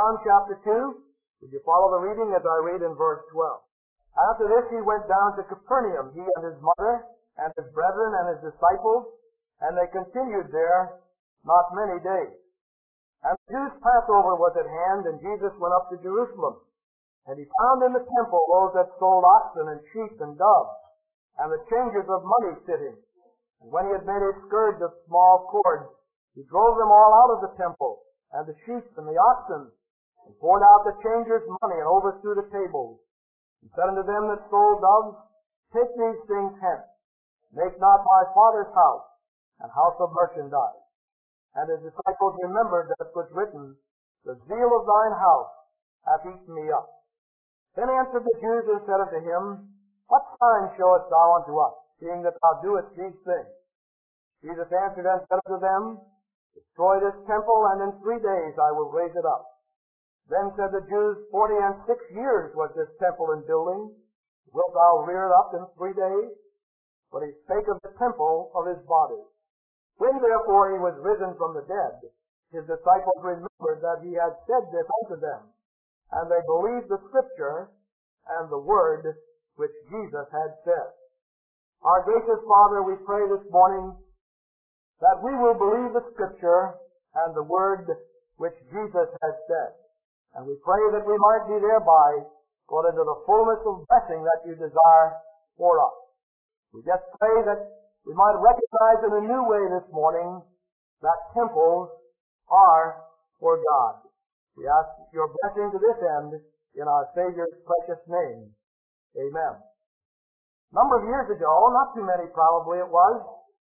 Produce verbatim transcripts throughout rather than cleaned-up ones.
John chapter two. Would you follow the reading as I read in verse twelve? After this he went down to Capernaum, he and his mother, and his brethren, and his disciples, and they continued there not many days. And the Jews' Passover was at hand, and Jesus went up to Jerusalem. And he found in the temple those that sold oxen and sheep and doves, and the changers of money sitting. And when he had made a scourge of small cords, he drove them all out of the temple, and the sheep and the oxen, and poured out the changers' money, and overthrew the tables. And said unto them that sold doves, Take these things hence, make not my Father's house an house of merchandise. And his disciples remembered that it was written, The zeal of thine house hath eaten me up. Then answered the Jews and said unto him, What sign showest thou unto us, seeing that thou doest these things? Jesus answered and said unto them, Destroy this temple, and in three days I will raise it up. Then said the Jews, Forty and six years was this temple in building. Wilt thou rear it up in three days? But he spake of the temple of his body. When therefore he was risen from the dead, his disciples remembered that he had said this unto them, and they believed the Scripture and the word which Jesus had said. Our gracious Father, we pray this morning that we will believe the Scripture and the word which Jesus has said. And we pray that we might be thereby brought into the fullness of blessing that you desire for us. We just pray that we might recognize in a new way this morning that temples are for God. We ask your blessing to this end in our Savior's precious name. Amen. A number of years ago, not too many probably it was,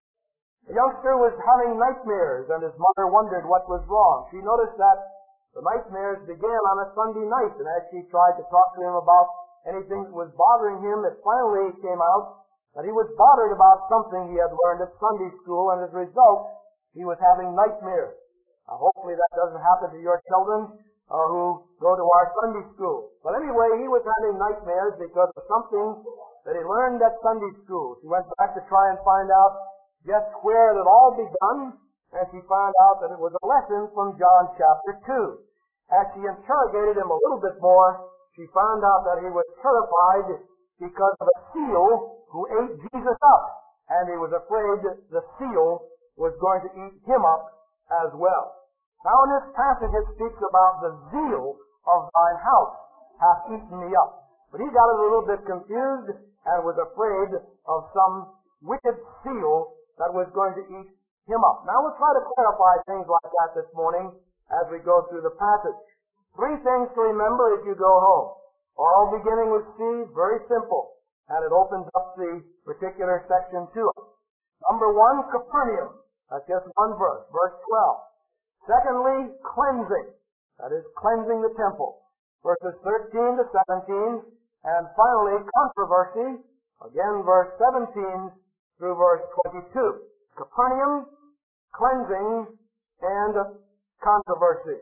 a youngster was having nightmares, and his mother wondered what was wrong. She noticed that the nightmares began on a Sunday night, and as she tried to talk to him about anything that was bothering him, it finally came out that he was bothered about something he had learned at Sunday school, and as a result, he was having nightmares. Now, hopefully that doesn't happen to your children uh, who go to our Sunday school. But anyway, he was having nightmares because of something that he learned at Sunday school. She went back to try and find out just where it had all begun, and she found out that it was a lesson from John chapter two. As she interrogated him a little bit more, she found out that he was terrified because of a seal who ate Jesus up, and he was afraid the seal was going to eat him up as well. Now in this passage it speaks about the zeal of thine house hath eaten me up. But he got a little bit confused and was afraid of some wicked seal that was going to eat him up. Now we'll try to clarify things like that this morning as we go through the passage. Three things to remember as you go home. All beginning with C, very simple, and it opens up the particular section to it. Number one, Capernaum. That's just one verse, verse twelve. Secondly, cleansing. That is, cleansing the temple. Verses thirteen to seventeen. And finally, controversy. Again, verse seventeen through verse twenty-two. Capernaum, cleansing, and controversy.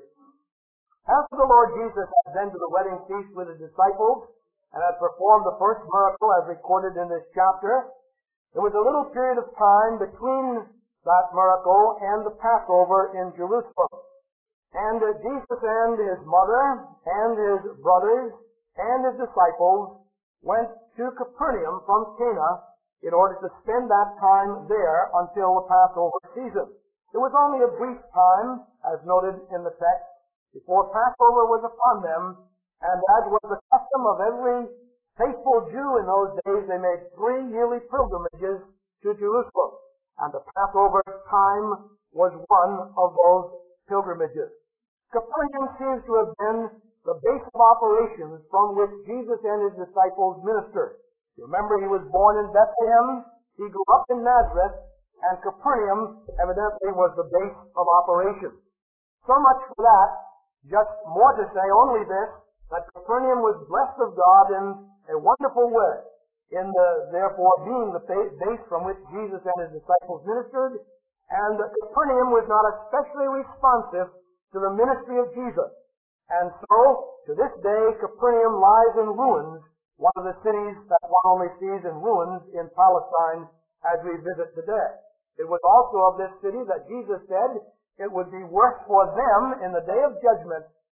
After the Lord Jesus had been to the wedding feast with his disciples and had performed the first miracle as recorded in this chapter, there was a little period of time between that miracle and the Passover in Jerusalem. And uh, Jesus and his mother and his brothers and his disciples went to Capernaum from Cana in order to spend that time there until the Passover season. It was only a brief time, as noted in the text, before Passover was upon them, and as was the custom of every faithful Jew in those days, they made three yearly pilgrimages to Jerusalem, and the Passover time was one of those pilgrimages. Capernaum seems to have been the base of operations from which Jesus and his disciples ministered. You remember, he was born in Bethlehem, he grew up in Nazareth, and Capernaum evidently was the base of operations. So much for that. Just more to say, only this, that Capernaum was blessed of God in a wonderful way, in the, therefore being the base from which Jesus and his disciples ministered, and Capernaum was not especially responsive to the ministry of Jesus. And so, to this day, Capernaum lies in ruins, one of the cities that one only sees in ruins in Palestine as we visit today. It was also of this city that Jesus said it would be worse for them in the day of judgment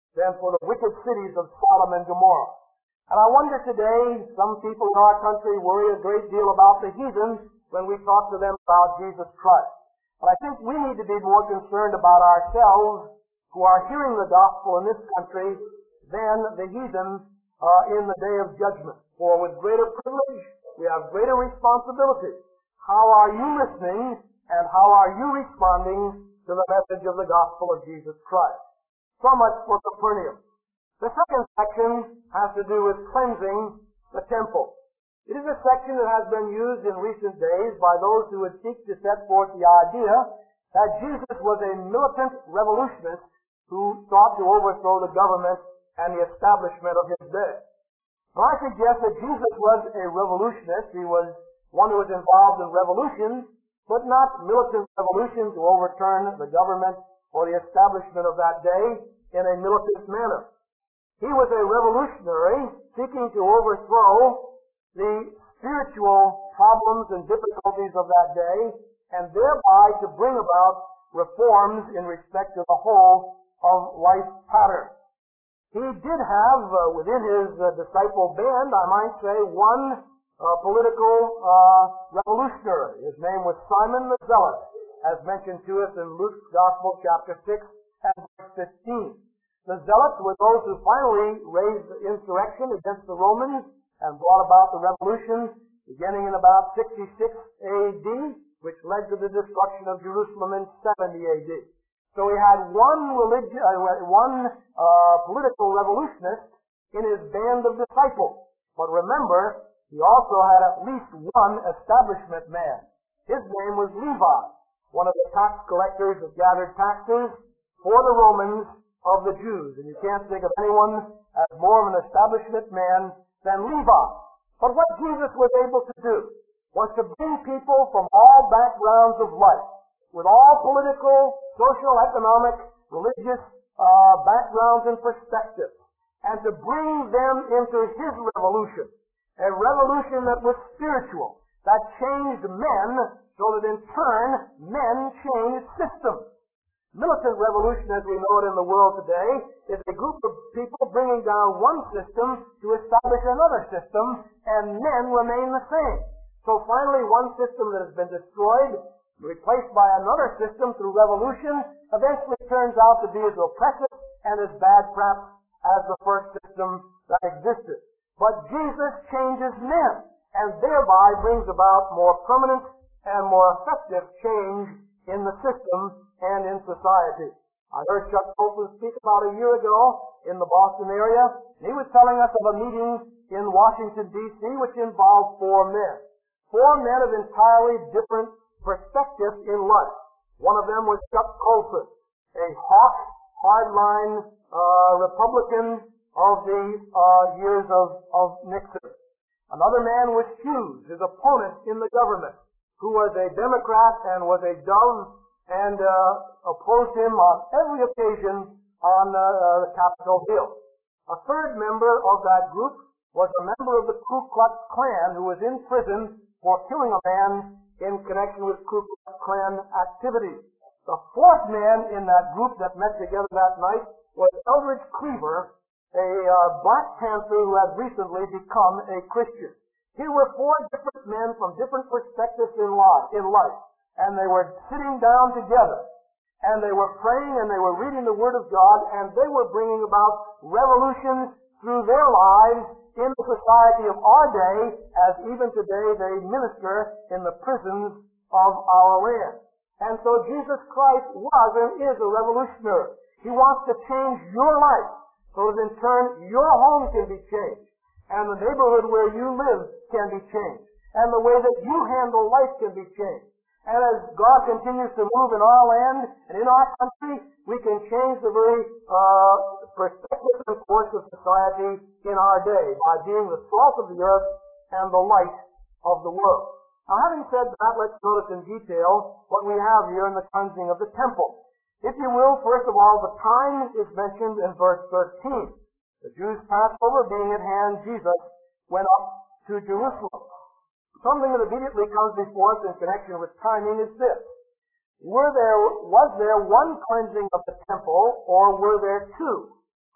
than for the wicked cities of Sodom and Gomorrah. And I wonder today, some people in our country worry a great deal about the heathens when we talk to them about Jesus Christ. But I think we need to be more concerned about ourselves who are hearing the gospel in this country than the heathen uh, in the day of judgment. For with greater privilege, we have greater responsibility. How are you listening and how are you responding to the message of the gospel of Jesus Christ? So much for Capernaum. The second section has to do with cleansing the temple. It is a section that has been used in recent days by those who would seek to set forth the idea that Jesus was a militant revolutionist who sought to overthrow the government and the establishment of his day. Well, I suggest that Jesus was a revolutionist. He was one who was involved in revolutions, but not militant revolution to overturn the government or the establishment of that day in a militant manner. He was a revolutionary seeking to overthrow the spiritual problems and difficulties of that day and thereby to bring about reforms in respect to the whole of life pattern. He did have uh, within his uh, disciple band, I might say, one uh, political uh, revolutionary. His name was Simon the Zealot, as mentioned to us in Luke's Gospel, chapter six and verse fifteen. The Zealots were those who finally raised the insurrection against the Romans and brought about the revolution beginning in about sixty-six A D, which led to the destruction of Jerusalem in seventy A D. So he had one religion, uh, one uh, political revolutionist in his band of disciples. But remember, he also had at least one establishment man. His name was Levi, one of the tax collectors that gathered taxes for the Romans of the Jews. And you can't think of anyone as more of an establishment man than Levi. But what Jesus was able to do was to bring people from all backgrounds of life, with all political, social, economic, religious uh, backgrounds and perspectives, and to bring them into his revolution, a revolution that was spiritual, that changed men, so that in turn men changed systems. Militant revolution, as we know it in the world today, is a group of people bringing down one system to establish another system, and men remain the same. So finally, one system that has been destroyed, replaced by another system through revolution, eventually turns out to be as oppressive and as bad perhaps as the first system that existed. But Jesus changes men, and thereby brings about more permanent and more effective change in the system and in society. I heard Chuck Colson speak about a year ago in the Boston area, and he was telling us of a meeting in Washington, D C, which involved four men. Four men of entirely different perspectives in life. One of them was Chuck Colson, a hawk, hardline uh, Republican of the uh, years of, of Nixon. Another man was Hughes, his opponent in the government, who was a Democrat and was a dove and uh, opposed him on every occasion on uh, the Capitol Hill. A third member of that group was a member of the Ku Klux Klan who was in prison for killing a man in connection with Ku Klux Klan activities. The fourth man in that group that met together that night was Eldridge Cleaver, a uh, Black Panther who had recently become a Christian. Here were four different men from different perspectives in life, in life, and they were sitting down together, and they were praying, and they were reading the Word of God, and they were bringing about revolutions through their lives in the society of our day, as even today they minister in the prisons of our land. And so Jesus Christ was and is a revolutionary. He wants to change your life, so that in turn your home can be changed, and the neighborhood where you live can be changed, and the way that you handle life can be changed. And as God continues to move in our land and in our country, we can change the very uh, perspective and course of society in our day by being the salt of the earth and the light of the world. Now, having said that, let's notice in detail what we have here in the cleansing of the temple. If you will, first of all, the time is mentioned in verse thirteen. The Jews' Passover being at hand, Jesus went up to Jerusalem. Something that immediately comes before us in connection with timing is this. Were there, was there one cleansing of the temple, or were there two? I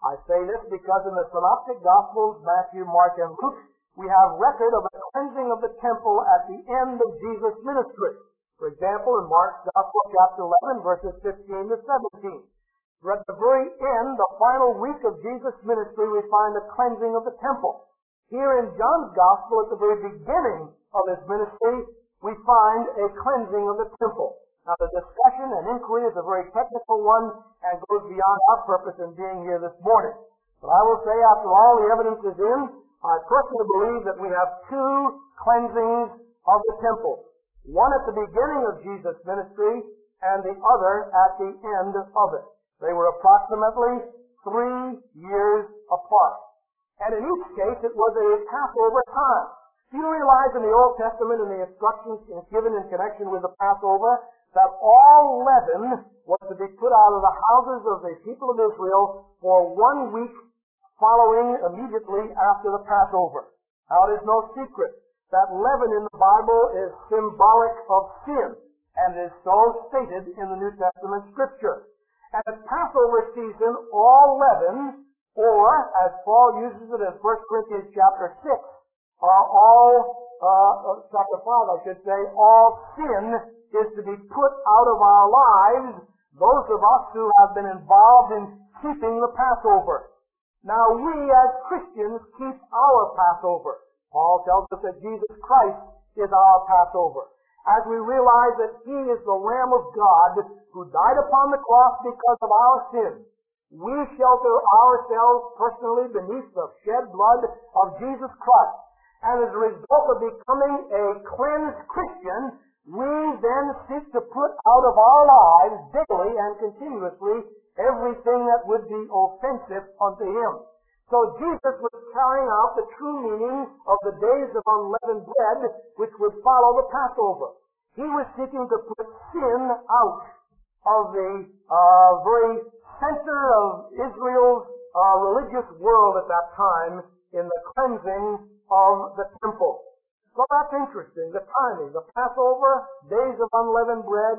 say this because in the Synoptic Gospels, Matthew, Mark, and Luke, we have record of a cleansing of the temple at the end of Jesus' ministry. For example, in Mark's Gospel, chapter eleven, verses fifteen to seventeen. At the very end, the final week of Jesus' ministry, we find the cleansing of the temple. Here in John's Gospel, at the very beginning of his ministry, we find a cleansing of the temple. Now, the discussion and inquiry is a very technical one and goes beyond our purpose in being here this morning. But I will say, after all the evidence is in, I personally believe that we have two cleansings of the temple. One at the beginning of Jesus' ministry and the other at the end of it. They were approximately three years apart. And in each case, it was a Passover time. Do you realize in the Old Testament and the instructions given in connection with the Passover that all leaven was to be put out of the houses of the people of Israel for one week following immediately after the Passover? Now, it is no secret that leaven in the Bible is symbolic of sin, and is so stated in the New Testament Scripture. And at Passover season, all leaven, or as Paul uses it in First Corinthians chapter six, are all, uh, chapter five I should say, all sin is to be put out of our lives, those of us who have been involved in keeping the Passover. Now we as Christians keep our Passover. Paul tells us that Jesus Christ is our Passover. As we realize that He is the Lamb of God who died upon the cross because of our sins, we shelter ourselves personally beneath the shed blood of Jesus Christ. And as a result of becoming a cleansed Christian, we then seek to put out of our lives daily and continuously everything that would be offensive unto Him. So Jesus was carrying out the true meaning of the days of unleavened bread, which would follow the Passover. He was seeking to put sin out of the uh, very center of Israel's uh, religious world at that time in the cleansing of the temple. So that's interesting. The timing, the Passover, days of unleavened bread,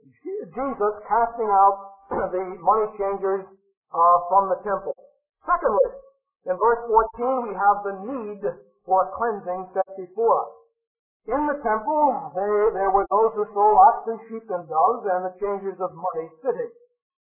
Jesus casting out the money changers uh, from the temple. Secondly, in verse fourteen, we have the need for cleansing set before us. In the temple, they, there were those who sold oxen, sheep, and doves, and the changers of money sitting.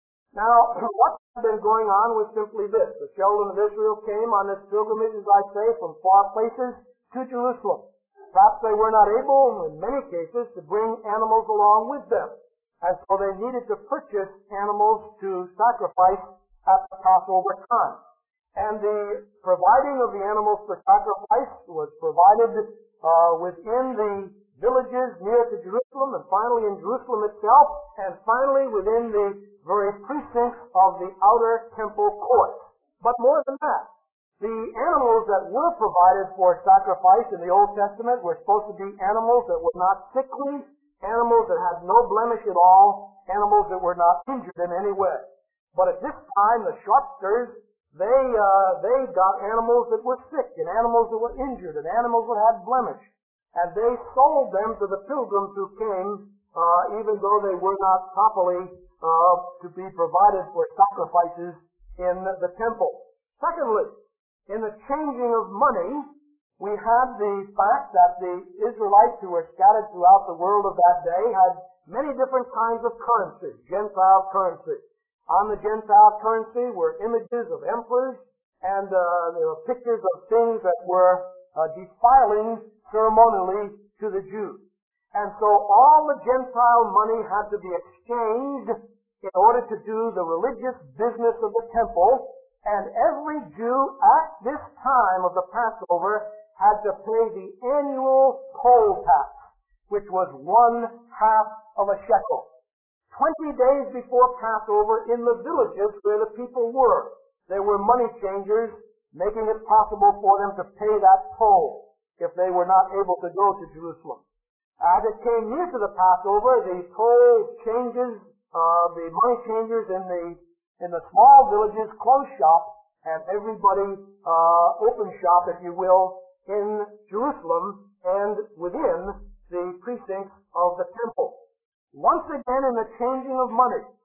Now, what had been going on was simply this. The children of Israel came on this pilgrimage, as I say, from far places to Jerusalem. Perhaps they were not able, in many cases, to bring animals along with them. And so they needed to purchase animals to sacrifice at the Passover time. And the providing of the animals for sacrifice was provided uh, within the villages near to Jerusalem, and finally in Jerusalem itself, and finally within the very precincts of the outer temple courts. But more than that, the animals that were provided for sacrifice in the Old Testament were supposed to be animals that were not sickly, animals that had no blemish at all, animals that were not injured in any way. But at this time, the sharpsters, they uh, they got animals that were sick, and animals that were injured, and animals that had blemish. And they sold them to the pilgrims who came, uh, even though they were not properly uh, to be provided for sacrifices in the temple. Secondly, in the changing of money, we had the fact that the Israelites who were scattered throughout the world of that day had many different kinds of currency, Gentile currency. On the Gentile currency were images of emperors, and uh, there were pictures of things that were uh, defiling ceremonially to the Jews. And so all the Gentile money had to be exchanged in order to do the religious business of the temple, and every Jew at this time of the Passover had to pay the annual poll tax, which was one half of a shekel. Twenty days before Passover, in the villages where the people were, there were money changers making it possible for them to pay that toll if they were not able to go to Jerusalem. As it came near to the Passover, the toll changes, uh, the money changers in the in the small villages closed shop, and everybody uh, opened shop, if you will, in Jerusalem and within the precincts of the temple. Once again, in the changing of money,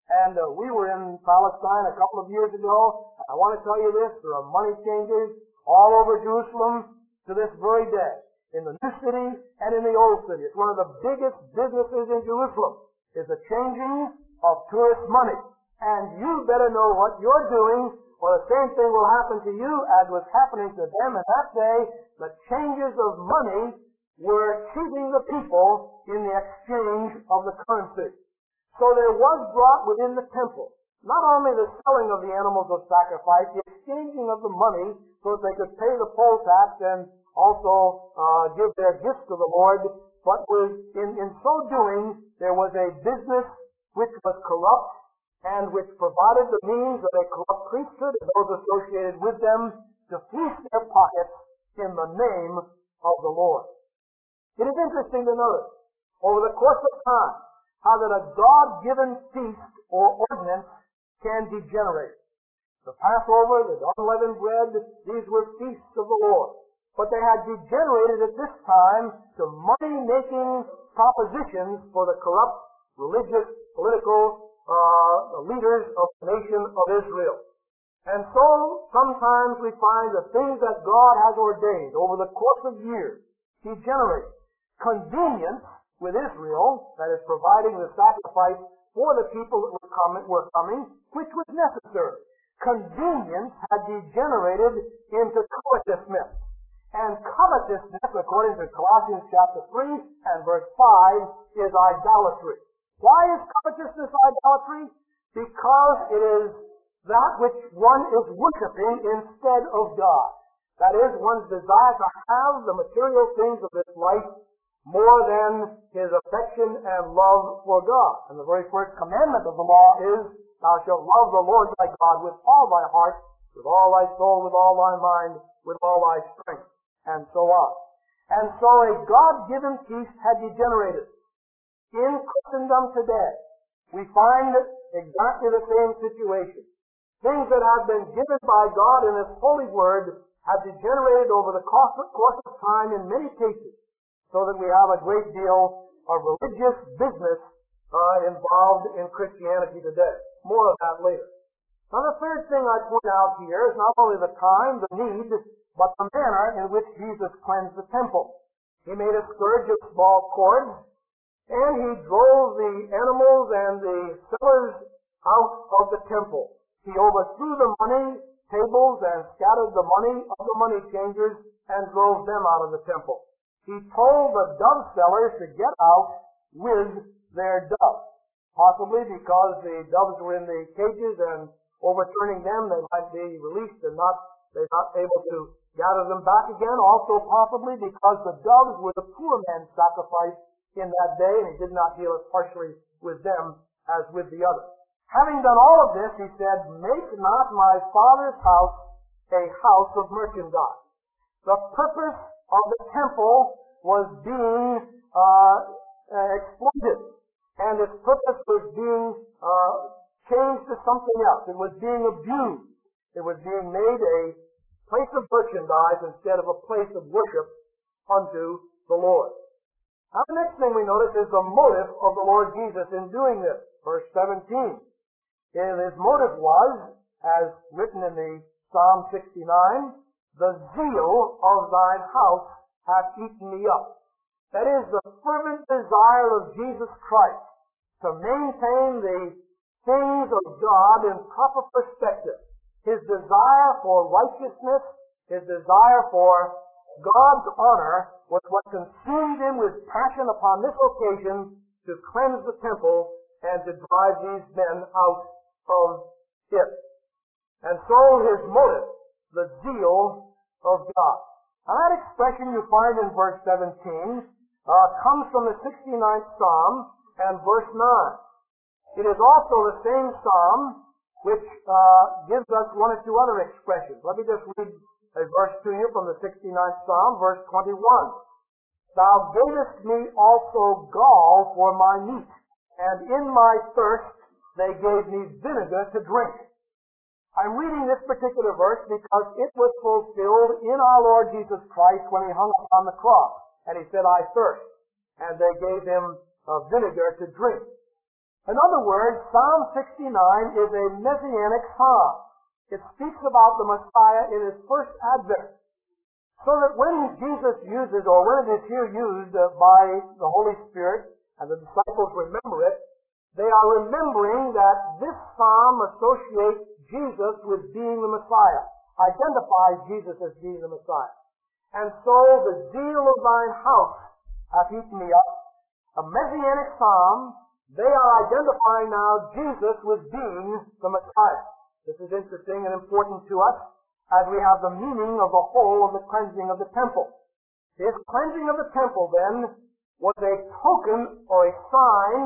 And uh, we were in Palestine a couple of years ago. I want to tell you this, there are money changers all over Jerusalem to this very day, in the new city and in the old city. It's one of the biggest businesses in Jerusalem, is the changing of tourist money. And you better know what you're doing, or the same thing will happen to you as was happening to them in that day. The changers of money were cheating the people in the exchange of the currency. So there was brought within the temple not only the selling of the animals of sacrifice, the exchanging of the money so that they could pay the poll tax and also uh, give their gifts to the Lord, but was, in, in so doing, there was a business which was corrupt and which provided the means of a corrupt priesthood and those associated with them to fleece their pockets in the name of the Lord. It is interesting to notice, over the course of time, how that a God-given feast or ordinance can degenerate. The Passover, the unleavened bread, these were feasts of the Lord. But they had degenerated at this time to money-making propositions for the corrupt religious, political uh, leaders of the nation of Israel. And so, sometimes we find the things that God has ordained over the course of years degenerate. Convenience with Israel, that is providing the sacrifice for the people that were coming, were coming, which was necessary. Convenience had degenerated into covetousness. And covetousness, according to Colossians chapter three and verse five, is idolatry. Why is covetousness idolatry? Because it is that which one is worshiping instead of God. That is, one's desire to have the material things of this life more than his affection and love for God. And the very first commandment of the law is, thou shalt love the Lord thy God with all thy heart, with all thy soul, with all thy mind, with all thy strength, and so on. And so a God-given feast had degenerated. In Christendom today, we find exactly the same situation. Things that have been given by God in His holy word have degenerated over the course of time in many cases, so that we have a great deal of religious business uh, involved in Christianity today. More of that later. Now the third thing I point out here is not only the time, the need, but the manner in which Jesus cleansed the temple. He made a scourge of small cords, and He drove the animals and the sellers out of the temple. He overthrew the money tables and scattered the money of the money changers and drove them out of the temple. He told the dove sellers to get out with their doves. Possibly because the doves were in the cages and overturning them, they might be released and not, they're not able to gather them back again. Also possibly because the doves were the poor man's sacrifice in that day, and He did not deal as harshly with them as with the others. Having done all of this, He said, make not my Father's house a house of merchandise. The purpose of the temple was being uh, uh, exploited, and its purpose was being uh, changed to something else. It was being abused. It was being made a place of merchandise instead of a place of worship unto the Lord. Now the next thing we notice is the motive of the Lord Jesus in doing this. Verse seventeen. And His motive was, as written in the Psalm sixty-nine, the zeal of thine house hath eaten me up. That is the fervent desire of Jesus Christ to maintain the things of God in proper perspective. His desire for righteousness, His desire for God's honor was what consumed Him with passion upon this occasion to cleanse the temple and to drive these men out of it. And so His motive, the zeal of God. Now that expression you find in verse seventeen uh, comes from the sixty-ninth Psalm and verse nine. It is also the same Psalm which uh, gives us one or two other expressions. Let me just read a verse to you from the sixty-ninth Psalm, verse twenty-one. Thou gavest me also gall for my meat, and in my thirst they gave me vinegar to drink. I'm reading this particular verse because it was fulfilled in our Lord Jesus Christ when He hung upon the cross. And He said, I thirst. And they gave Him uh, vinegar to drink. In other words, Psalm sixty-nine is a messianic psalm. It speaks about the Messiah in his first advent. So that when Jesus uses, or when it is here used by the Holy Spirit, and the disciples remember it, they are remembering that this psalm associates Jesus with being the Messiah, identifies Jesus as being the Messiah. And so the zeal of thine house hath eaten me up. A messianic psalm, they are identifying now Jesus with being the Messiah. This is interesting and important to us, as we have the meaning of the whole of the cleansing of the temple. This cleansing of the temple, then, was a token or a sign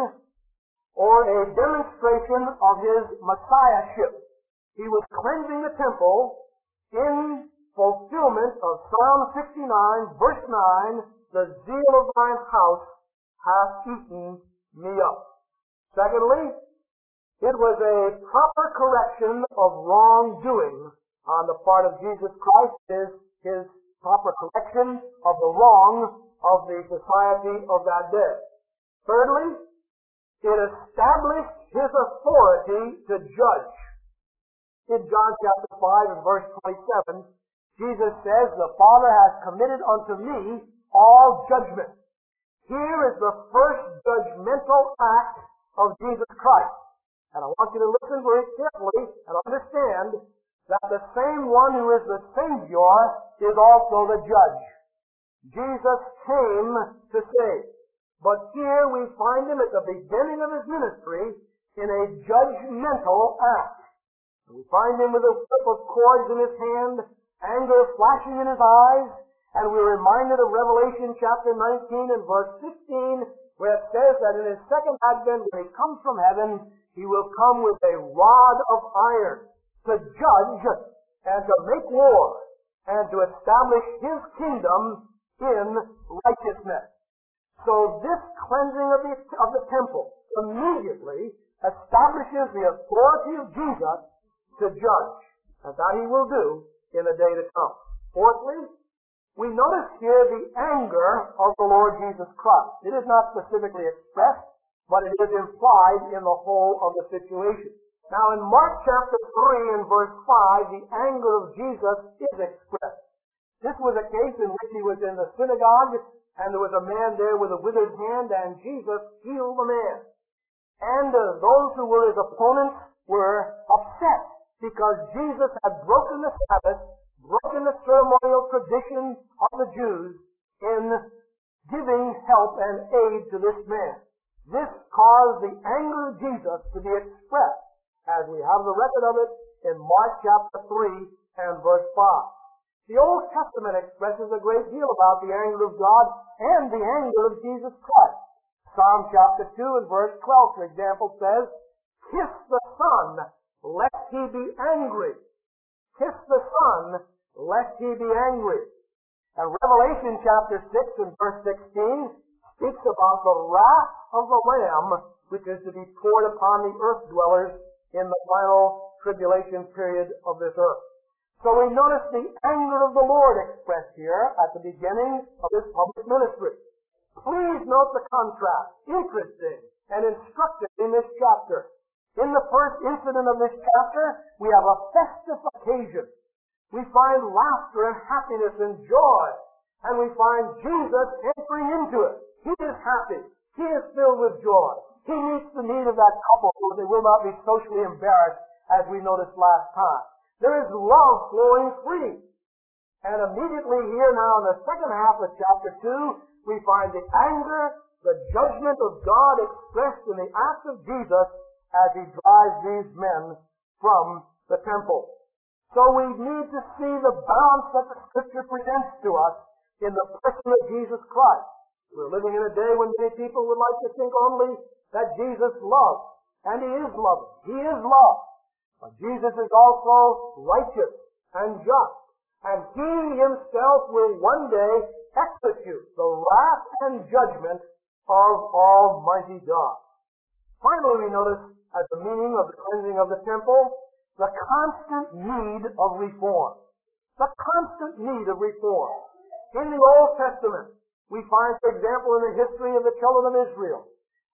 or a demonstration of his messiahship. He was cleansing the temple in fulfillment of Psalm sixty-nine, verse nine, the zeal of thine house hath eaten me up. Secondly, it was a proper correction of wrongdoing on the part of Jesus Christ, is his proper correction of the wrong of the society of that day. Thirdly, it established his authority to judge. In John chapter five and verse twenty-seven, Jesus says, the Father has committed unto me all judgment. Here is the first judgmental act of Jesus Christ. And I want you to listen very carefully and understand that the same one who is the Savior is also the judge. Jesus came to save. But here we find him at the beginning of his ministry in a judgmental act. We find him with a whip of cords in his hand, anger flashing in his eyes, and we're reminded of Revelation chapter nineteen and verse fifteen, where it says that in his second advent, when he comes from heaven, he will come with a rod of iron to judge and to make war and to establish his kingdom in righteousness. So this cleansing of the, of the temple immediately establishes the authority of Jesus to judge, and that he will do in the day to come. Fourthly, we notice here the anger of the Lord Jesus Christ. It is not specifically expressed, but it is implied in the whole of the situation. Now in Mark chapter three and verse five, the anger of Jesus is expressed. This was a case in which he was in the synagogue, and there was a man there with a withered hand, and Jesus healed the man. And uh, those who were his opponents were upset because Jesus had broken the Sabbath, broken the ceremonial tradition of the Jews in giving help and aid to this man. This caused the anger of Jesus to be expressed, as we have the record of it in Mark chapter three and verse five. The Old Testament expresses a great deal about the anger of God and the anger of Jesus Christ. Psalm chapter two and verse twelve, for example, says, "Kiss the Son, lest he be angry. Kiss the Son, lest he be angry." And Revelation chapter six and verse sixteen speaks about the wrath of the Lamb, which is to be poured upon the earth dwellers in the final tribulation period of this earth. So we notice the anger of the Lord expressed here at the beginning of his public ministry. Please note the contrast, interesting and instructive in this chapter. In the first incident of this chapter, we have a festive occasion. We find laughter and happiness and joy, and we find Jesus entering into it. He is happy. He is filled with joy. He meets the need of that couple so they will not be socially embarrassed, as we noticed last time. There is love flowing free. And immediately here now in the second half of chapter two, we find the anger, the judgment of God expressed in the act of Jesus as he drives these men from the temple. So we need to see the balance that the Scripture presents to us in the person of Jesus Christ. We're living in a day when many people would like to think only that Jesus loves. And he is loving. He is love. But Jesus is also righteous and just. And he himself will one day execute the wrath and judgment of Almighty God. Finally, we notice as the meaning of the cleansing of the temple, the constant need of reform. The constant need of reform. In the Old Testament, we find, for example, in the history of the children of Israel,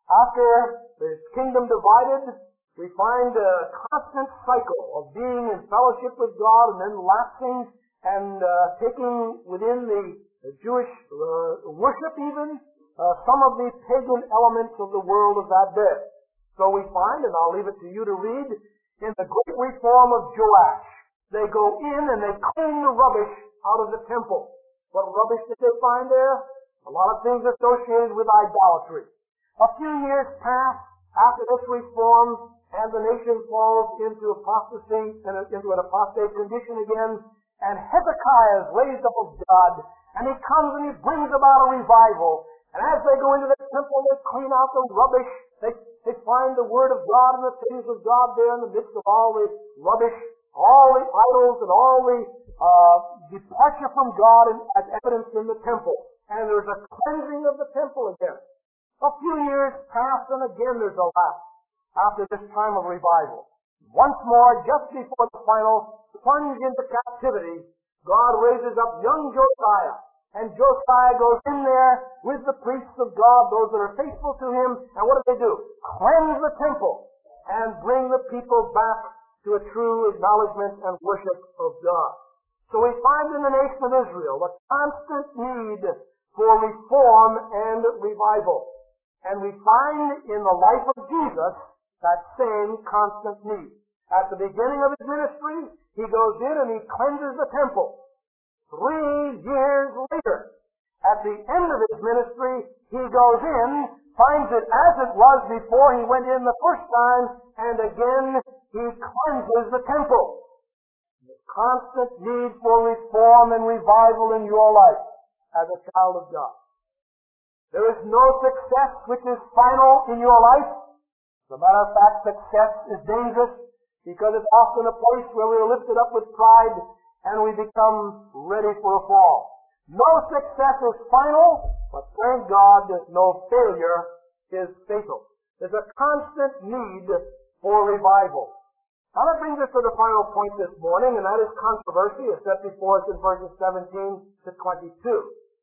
After the kingdom divided, we find a constant cycle of being in fellowship with God and then lapsing and uh, taking within the Jewish uh, worship even uh, some of the pagan elements of the world of that day. So we find, and I'll leave it to you to read, in the great reform of Joash, they go in and they clean the rubbish out of the temple. What rubbish did they find there? A lot of things associated with idolatry. A few years pass after this reform, and the nation falls into apostasy and into an apostate condition again. And Hezekiah is raised up of God, and he comes and he brings about a revival. And as they go into the temple, they clean out the rubbish. They, they find the Word of God and the things of God there in the midst of all the rubbish, all the idols, and all the uh, departure from God in, as evidenced in the temple. And there's a cleansing of the temple again. A few years pass, and again there's a lapse after this time of revival. Once more, just before the final plunge into captivity, God raises up young Josiah. And Josiah goes in there with the priests of God, those that are faithful to him, and what do they do? Cleanse the temple and bring the people back to a true acknowledgement and worship of God. So we find in the nation of Israel a constant need for reform and revival. And we find in the life of Jesus that same constant need. At the beginning of his ministry, he goes in and he cleanses the temple. Three years later, at the end of his ministry, he goes in, finds it as it was before he went in the first time, and again he cleanses the temple. The constant need for reform and revival in your life as a child of God. There is no success which is final in your life. As a matter of fact, success is dangerous because it's often a place where we are lifted up with pride and we become ready for a fall. No success is final, but thank God no failure is fatal. There's a constant need for revival. Now that brings us to the final point this morning, and that is controversy as set before us in verses seventeen to twenty-two.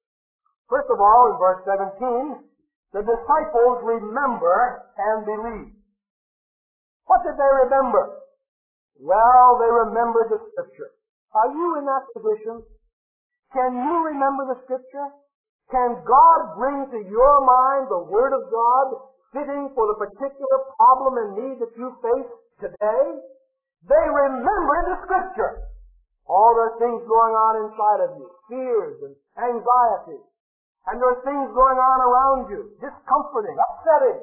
First of all, in verse seventeen, the disciples remember and believe. What did they remember? Well, they remembered the Scripture. Are you in that position? Can you remember the Scripture? Can God bring to your mind the Word of God fitting for the particular problem and need that you face today? They remembered the Scripture. All the things going on inside of you, fears and anxiety, and there are things going on around you, discomforting, upsetting,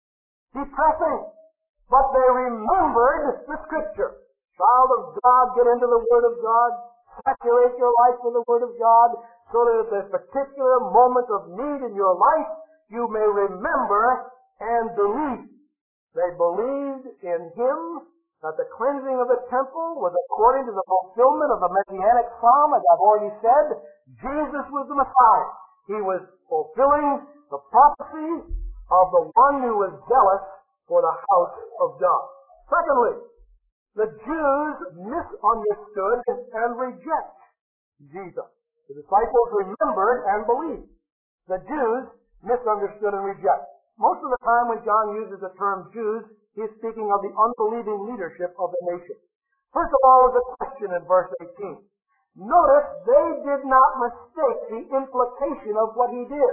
depressing. But they remembered the Scripture. Child of God, get into the Word of God. Saturate your life with the Word of God so that at this particular moment of need in your life, you may remember and believe. They believed in Him, that the cleansing of the temple was according to the fulfillment of the Messianic psalm, as I've already said. Jesus was the Messiah. He was fulfilling the prophecy of the one who was zealous for the house of God. Secondly, the Jews misunderstood and reject Jesus. The disciples remembered and believed. The Jews misunderstood and reject. Most of the time when John uses the term Jews, he is speaking of the unbelieving leadership of the nation. First of all is a question in verse eighteen. Notice they did not mistake the implication of what he did.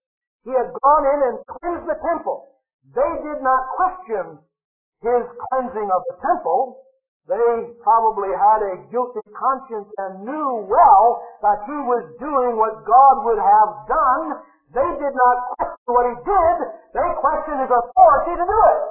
He had gone in and cleansed the temple. They did not question his cleansing of the temple. They probably had a guilty conscience and knew well that he was doing what God would have done. They did not question what he did. They questioned his authority to do it.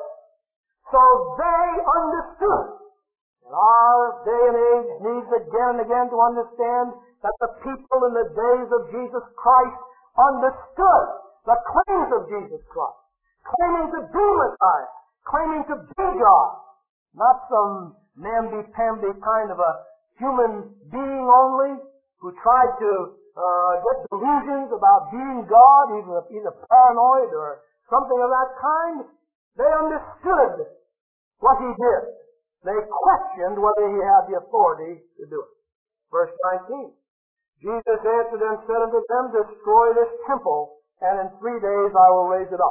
So they understood. And our day and age needs again and again to understand that the people in the days of Jesus Christ understood the claims of Jesus Christ, claiming to be Messiah, claiming to be God, not some namby-pamby kind of a human being only who tried to uh, get delusions about being God, either, either paranoid or something of that kind. They understood what he did. They questioned whether he had the authority to do it. Verse nineteen. Jesus answered and said unto them, destroy this temple, and in three days I will raise it up.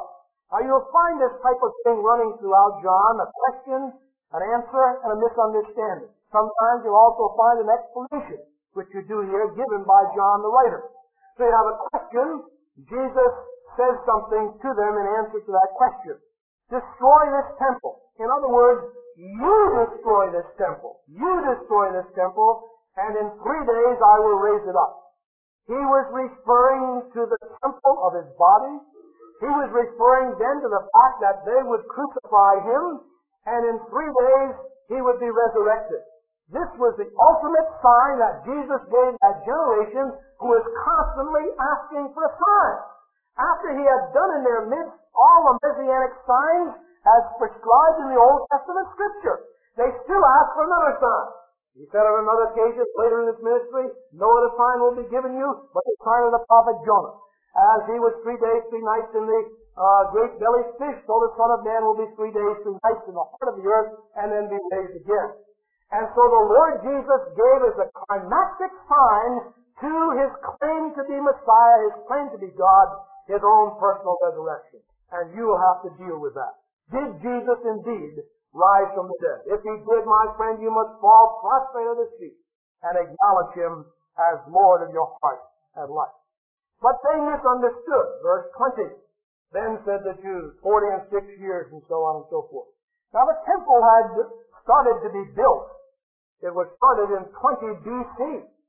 Now you'll find this type of thing running throughout John, a question, an answer, and a misunderstanding. Sometimes you'll also find an explanation, which you do here, given by John the writer. So you have a question, Jesus says something to them in answer to that question. Destroy this temple. In other words, you destroy this temple. You destroy this temple, and in three days I will raise it up. He was referring to the temple of his body. He was referring then to the fact that they would crucify him, and in three days he would be resurrected. This was the ultimate sign that Jesus gave that generation who was constantly asking for a sign. After he had done in their midst all the messianic signs as prescribed in the Old Testament Scripture, they still asked for another sign. He said on another occasion, later in his ministry, no other sign will be given you but the sign of the prophet Jonah. As he was three days, three nights in the uh, great bellied fish, so the Son of Man will be three days, three nights in the heart of the earth, and then be raised again. And so the Lord Jesus gave as a climactic sign to his claim to be Messiah, his claim to be God, his own personal resurrection. And you will have to deal with that. Did Jesus indeed rise from the dead? If he did, my friend, you must fall prostrate at his feet and acknowledge him as Lord of your heart and life. But they misunderstood. Verse twenty. Then said the Jews, forty and six years, and so on and so forth. Now the temple had started to be built. It was started in twenty B C.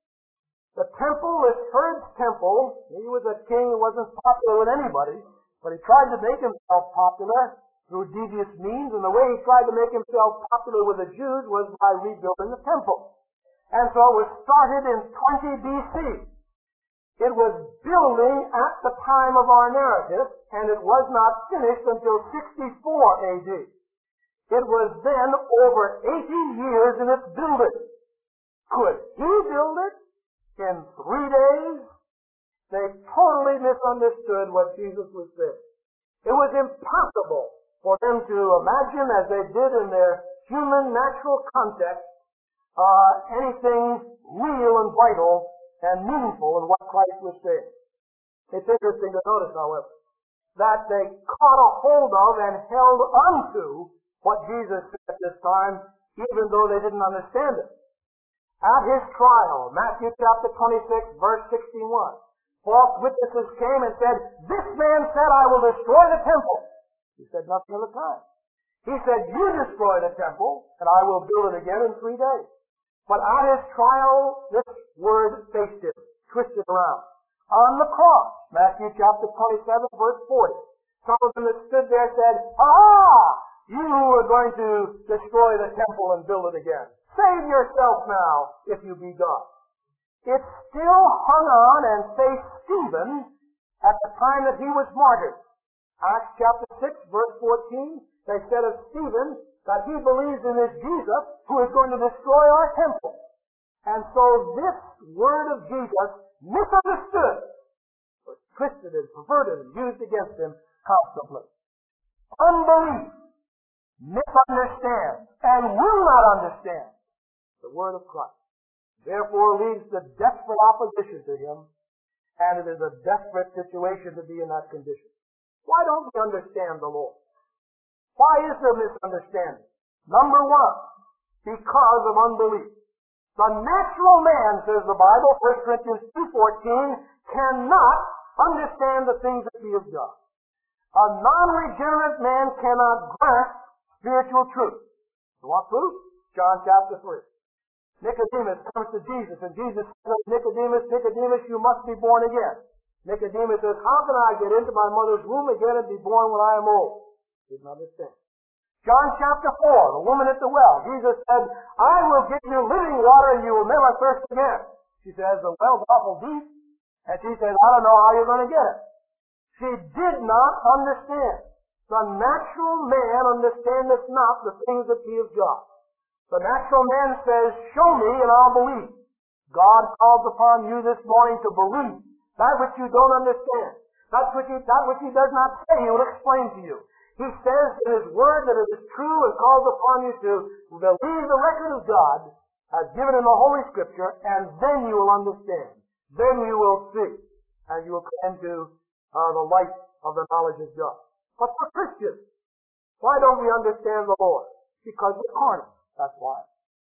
The temple, this Herod's temple, he was a king who wasn't popular with anybody, but he tried to make himself popular through devious means, and the way he tried to make himself popular with the Jews was by rebuilding the temple. And so it was started in twenty B C. It was building at the time of our narrative, and it was not finished until sixty-four A D. It was then over eighty years in its building. Could he build it in three days? They totally misunderstood what Jesus was saying. It was impossible for them to imagine, as they did in their human, natural context, uh, anything real and vital and meaningful in what Christ was saying. It's interesting to notice, however, that they caught a hold of and held unto what Jesus said at this time, even though they didn't understand it. At his trial, Matthew chapter twenty-six, verse sixty-one, false witnesses came and said, "This man said, I will destroy the temple." He said nothing of the kind. He said, "You destroy the temple, and I will build it again in three days." But at his trial, this word faced him, twisted around. On the cross, Matthew chapter twenty-seven, verse forty, some of them that stood there said, "Ah! You are going to destroy the temple and build it again. Save yourself now, if you be God." It still hung on and faced Stephen at the time that he was martyred. Acts chapter six, verse fourteen, they said of Stephen that he believes in this Jesus who is going to destroy our temple. And so this word of Jesus, misunderstood, was twisted and perverted and used against him constantly. Unbelief misunderstands and will not understand the word of Christ. Therefore leads to desperate opposition to him, and it is a desperate situation to be in that condition. Why don't we understand the Lord? Why is there misunderstanding? Number one, because of unbelief. The natural man, says the Bible, First Corinthians two fourteen, cannot understand the things that be of God. A non-regenerate man cannot grasp spiritual truth. You want proof? John chapter three. Nicodemus comes to Jesus, and Jesus says, Nicodemus, Nicodemus, you must be born again. Nicodemus says, how can I get into my mother's womb again and be born when I am old? Didn't understand. John chapter four, the woman at the well. Jesus said, I will give you living water and you will never thirst again. She says, the well's awful deep. And she says, I don't know how you're going to get it. She did not understand. The natural man understandeth not the things that be of God. The natural man says, show me and I'll believe. God calls upon you this morning to believe that which you don't understand. That which he, that which he does not say, he will explain to you. He says in his word that it is true and calls upon you to believe the record of God as given in the Holy Scripture, and then you will understand. Then you will see, and you will come to uh, the light of the knowledge of God. But for Christians, why don't we understand the Lord? Because we're carnal. That's why.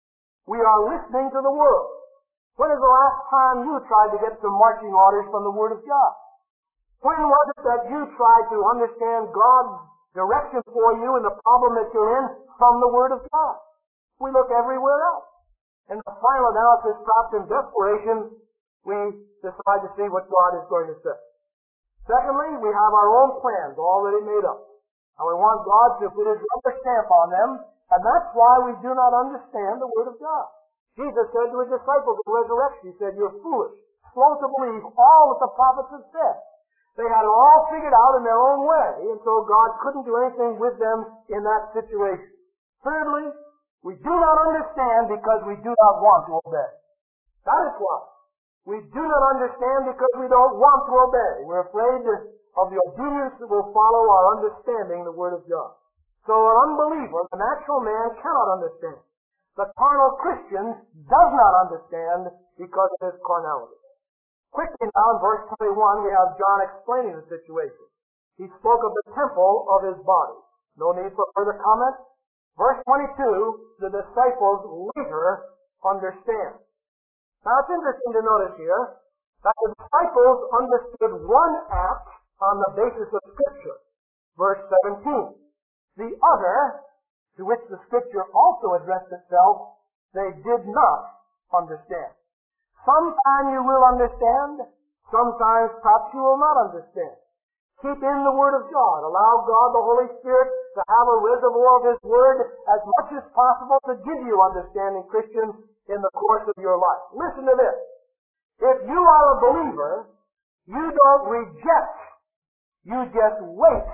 We are listening to the world. When is the last time you tried to get some marching orders from the Word of God? When was it that you tried to understand God's direction for you and the problem that you're in from the Word of God? We look everywhere else. And the final analysis, perhaps in desperation, we decide to see what God is going to say. Secondly, we have our own plans already made up. And we want God to put His rubber stamp on them, and that's why we do not understand the Word of God. Jesus said to His disciples at the resurrection, He said, "You're foolish, slow to believe all that the prophets have said." They had it all figured out in their own way, and so God couldn't do anything with them in that situation. Thirdly, we do not understand because we do not want to obey. That is why. We do not understand because we don't want to obey. We're afraid of the obedience that will follow our understanding the Word of God. So an unbeliever, the natural man, cannot understand. The carnal Christian does not understand because of his carnality. Quickly now, in verse twenty-one, we have John explaining the situation. He spoke of the temple of his body. No need for further comment. Verse twenty-two, the disciples later understand. Now it's interesting to notice here that the disciples understood one act on the basis of Scripture. Verse seventeen. The other, to which the Scripture also addressed itself, they did not understand. Sometime you will understand, sometimes perhaps you will not understand. Keep in the Word of God. Allow God, the Holy Spirit, to have a reservoir of His Word as much as possible to give you understanding, Christians, in the course of your life. Listen to this. If you are a believer, you don't reject. You just wait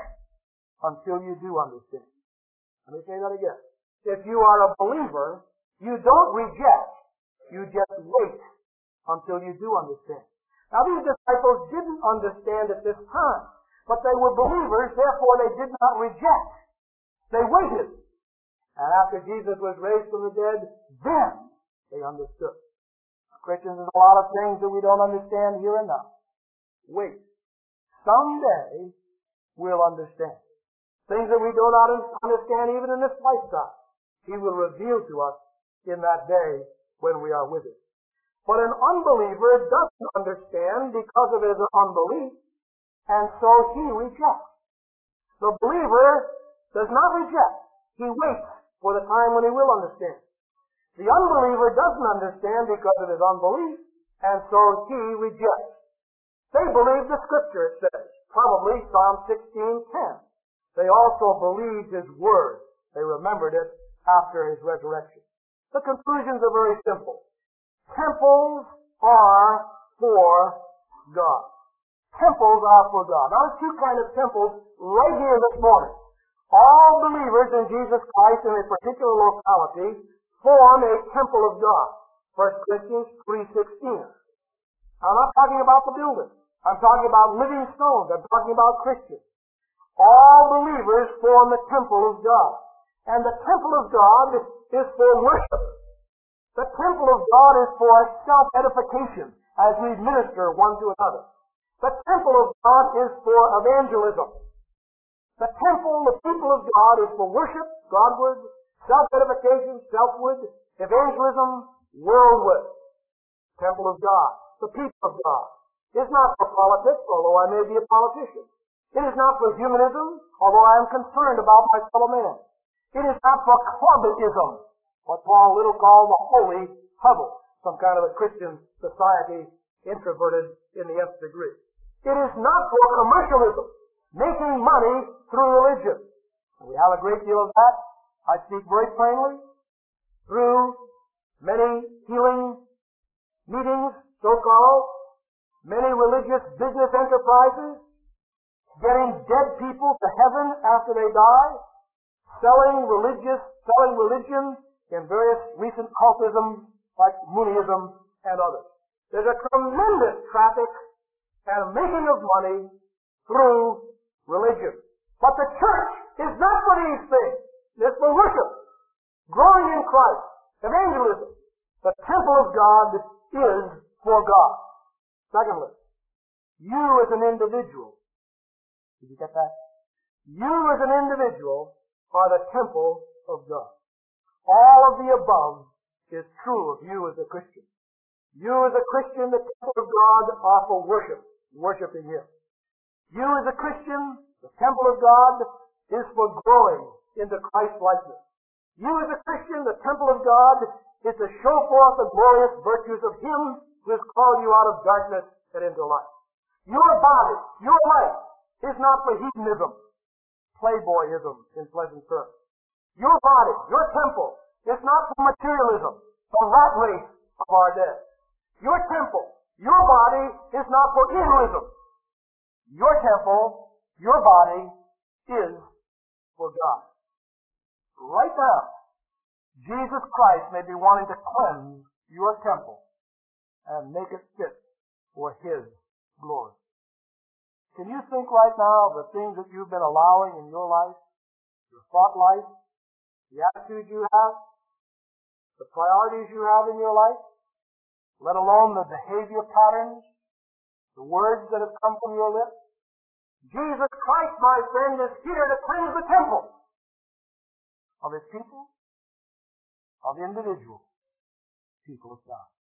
until you do understand. Let me say that again. If you are a believer, you don't reject. You just wait until you do understand. Now these disciples didn't understand at this time, but they were believers, therefore they did not reject. They waited. And after Jesus was raised from the dead, then they understood. Christians, there's a lot of things that we don't understand here and now. Wait. Someday we'll understand. Things that we do not understand even in this lifetime, He will reveal to us in that day when we are with Him. But an unbeliever doesn't understand because of his unbelief, and so he rejects. The believer does not reject. He waits for the time when he will understand. The unbeliever doesn't understand because of his unbelief, and so he rejects. They believed the Scripture, it says. Probably Psalm sixteen ten. They also believed His Word. They remembered it after His resurrection. The conclusions are very simple. Temples are for God. Temples are for God. Now, there's two kinds of temples right here this morning. All believers in Jesus Christ in a particular locality form a temple of God. First Corinthians three sixteen. I'm not talking about the building. I'm talking about living stones. I'm talking about Christians. All believers form the temple of God. And the temple of God is for worship. The temple of God is for self-edification as we minister one to another. The temple of God is for evangelism. The temple, the people of God, is for worship, Godward, self-edification, selfward, evangelism, worldward. Temple of God, the people of God, is not for politics, although I may be a politician. It is not for humanism, although I am concerned about my fellow man. It is not for clubism, what Paul Little called the holy huddle, some kind of a Christian society introverted in the nth degree. It is not for commercialism, making money through religion. And we have a great deal of that. I speak very plainly. Through many healing meetings, so-called, many religious business enterprises, getting dead people to heaven after they die, selling religious, selling religion in various recent cultisms like Moonism and others. There's a tremendous traffic and making of money through religion. But the church is not for these things. It's for worship, growing in Christ, evangelism. The temple of God is for God. Secondly, you as an individual, did you get that? You as an individual are the temple of God. All of the above is true of you as a Christian. You as a Christian, the temple of God, are for worship, worshiping Him. You as a Christian, the temple of God, is for growing into Christ-likeness. You as a Christian, the temple of God, is to show forth the glorious virtues of Him who has called you out of darkness and into light. Your body, your life, is not for hedonism, playboyism in pleasant terms. Your body, your temple, is not for materialism, the rat race of our day. Your temple, your body, is not for idealism. Your temple, your body, is for God. Right now, Jesus Christ may be wanting to cleanse your temple and make it fit for His glory. Can you think right now of the things that you've been allowing in your life, your thought life, the attitudes you have, the priorities you have in your life, let alone the behavior patterns, the words that have come from your lips? Jesus Christ, my friend, is here to cleanse the temple of His people, of individual people of God.